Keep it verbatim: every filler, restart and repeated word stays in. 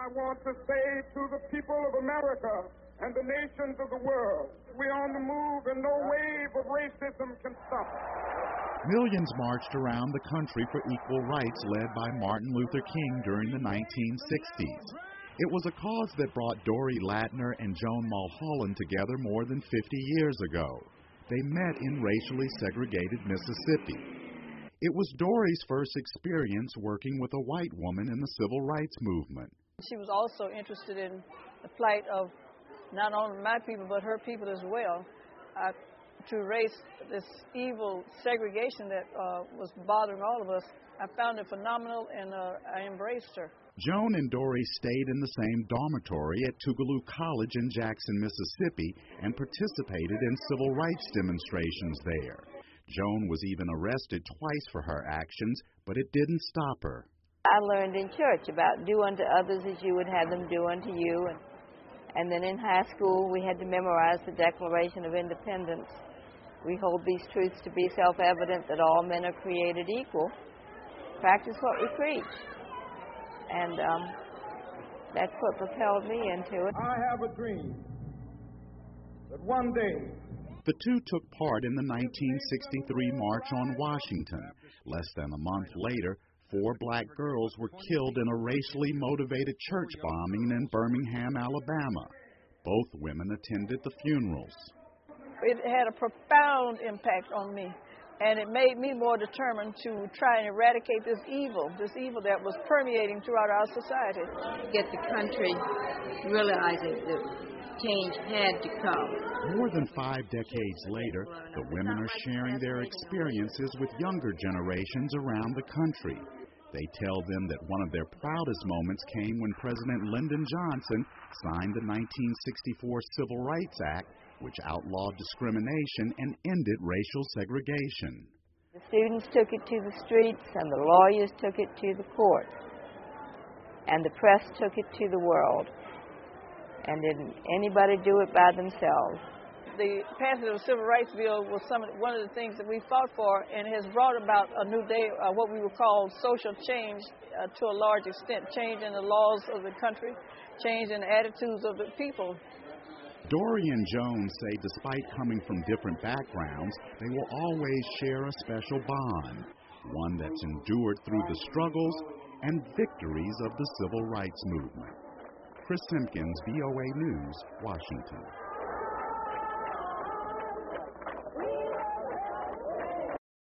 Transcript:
I want to say to the people of America and the nations of the world, we're on the move and no wave of racism can stop us. Millions marched around the country for equal rights led by Martin Luther King during the nineteen sixties. It was a cause that brought Dorie Latner and Joan Mulholland together more than fifty years ago. They met in racially segregated Mississippi. It was Dorie's first experience working with a white woman in the civil rights movement. She was also interested in the plight of not only my people, but her people as well, uh, to erase this evil segregation that uh, was bothering all of us. I found it phenomenal, and uh, I embraced her. Joan and Dorie stayed in the same dormitory at Tougaloo College in Jackson, Mississippi, and participated in civil rights demonstrations there. Joan was even arrested twice for her actions, but it didn't stop her. I learned in church about do unto others as you would have them do unto you. And, and then in high school, we had to memorize the Declaration of Independence. We hold these truths to be self-evident that all men are created equal. Practice what we preach. And um, that's what propelled me into it. I have a dream that one day the two took part in the nineteen sixty-three March on Washington. Less than a month later, four black girls were killed in a racially motivated church bombing in Birmingham, Alabama. Both women attended the funerals. It had a profound impact on me, and it made me more determined to try and eradicate this evil, this evil that was permeating throughout our society. Get the country realizing that change had to come. More than five decades later, the women are sharing their experiences with younger generations around the country. They tell them that one of their proudest moments came when President Lyndon Johnson signed the nineteen sixty-four Civil Rights Act, which outlawed discrimination and ended racial segregation. The students took it to the streets, and the lawyers took it to the court, and the press took it to the world. And didn't anybody do it by themselves? The passage of the Civil Rights Bill was some, one of the things that we fought for, and has brought about a new day, uh, what we would call social change uh, to a large extent, change in the laws of the country, change in the attitudes of the people. Dorie and Joan say despite coming from different backgrounds, they will always share a special bond, one that's endured through the struggles and victories of the civil rights movement. Chris Simpkins, V O A News, Washington.